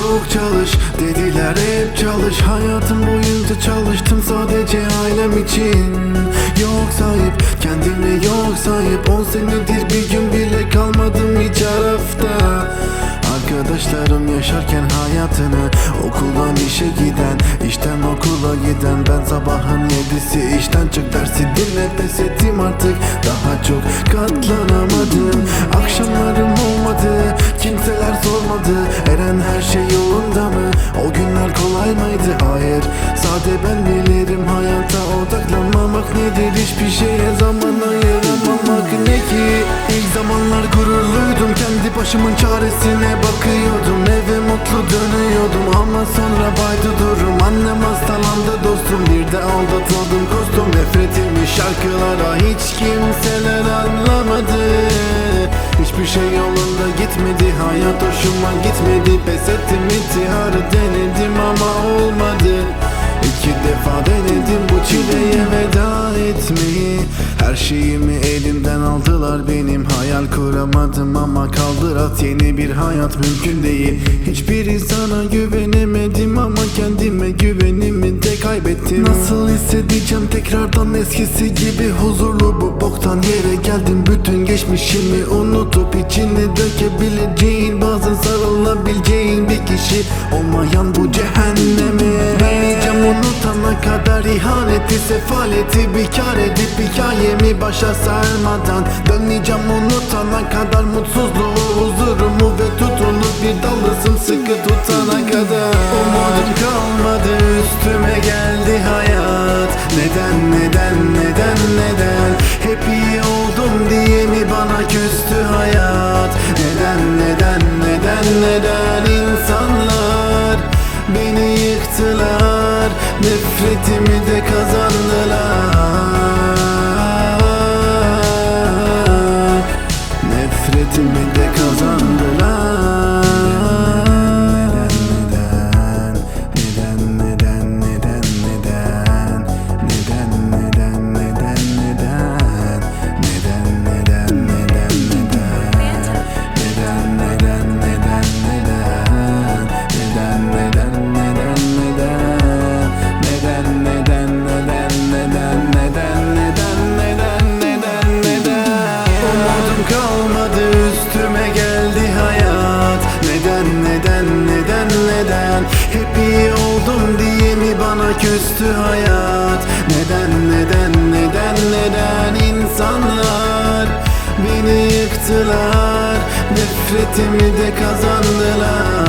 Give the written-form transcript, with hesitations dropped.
çok çalış dediler, hep çalış. Hayatım boyunca çalıştım sadece ailem için. Yok sahip kendime, yok sahip. 10 senedir bir gün bile kalmadım hiç arafta. Arkadaşlarım yaşarken hayatını, okuldan işe giden, işten okula giden. Ben sabahın 7'si işten çık dersi dinle, pes ettim artık. Daha çok katlanamadım. Akşamlarım olmadı, kimseler sormadı. Eren her şey yolunda mı? O günler kolay mıydı? Hayır, sade ben bilirim. Hayata odaklanmamak nedir? Hiçbir şeye zaman ayıramamak ne ki? İlk zamanlar gururluydum, kendi başımın çaresine bakıyordum. Eve mutlu dönüyordum ama sonra baydı durum. Annem hastalandı dostum, bir de aldatıldım kostum. Nefretimi şarkılara hiç kimseler anlamadı. Hiçbir şey yolunda gitmedi, hayat hoşuma gitmedi. Pes ettim, intiharı denedim ama olmadı. 2 defa denedim bu çileye veda etmeyi. Her şeyimi elimden aldılar benim. Hayal kuramadım ama kaldır at, yeni bir hayat mümkün değil. Hiçbir insana güvenemedim ama kendime güvenimi de kaybettim. Nasıl hissedeceğim tekrardan eskisi gibi huzurlu bu boktan yere geldim. Bütün geçmişimi unutup içine dökebileceğin, bazen sarılabileceğin bir kişi olmayan bu cehenneme. Deneyeceğim unutana kadar ihaneti, sefaleti bir kar edip hikayemi başa sarmadan. Döneceğim unutana kadar mutsuzluğu, huzurumu ve tutunup bir dalı sımsıkı tutana kadar. Umudum kalmadı, üstüme geldi hayat. Neden, neden, neden, neden? Hep iyi oldum diye mi bana küstü hayat? Neden, neden, neden, neden? İnsanlar beni yıktılar, nefretimi de kazandılar. Nefretimi de kazandılar. Neden, neden, neden, neden, neden, neden, neden, neden, neden, neden, neden, neden, neden, neden, neden, neden, neden, neden, neden, kalmadı, üstüme geldi hayat. Neden, neden, neden, neden? Hep iyi oldum diye mi bana küstü hayat? Neden, neden, neden, neden? İnsanlar beni yıktılar, nefretimi de kazandılar.